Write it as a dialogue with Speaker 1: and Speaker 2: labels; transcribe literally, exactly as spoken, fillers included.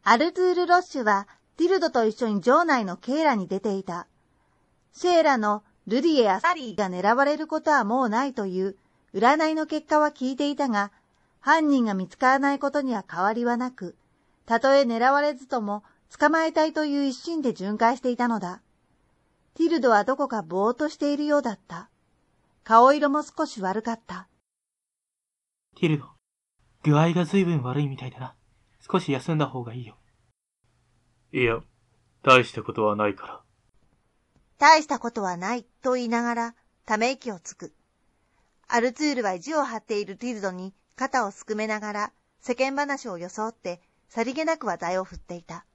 Speaker 1: アルトゥール・ロッシュはティルドと一緒に城内のケーラに出ていた。シェーラのルディエやサリーが狙われることはもうないという占いの結果は聞いていたが、犯人が見つからないことには変わりはなく、たとえ狙われずとも捕まえたいという一心で巡回していたのだ。ティルドはどこかぼーっとしているようだった。顔色も少し悪かった。
Speaker 2: ティルド、具合がずいぶん悪いみたいだな。少し休んだ方がいいよ。
Speaker 3: いや、大したことはないから。
Speaker 1: 大したことはないと言いながらため息をつく。アルツールは意地を張っているティルドに肩をすくめながら世間話を装ってさりげなく話題を振っていた。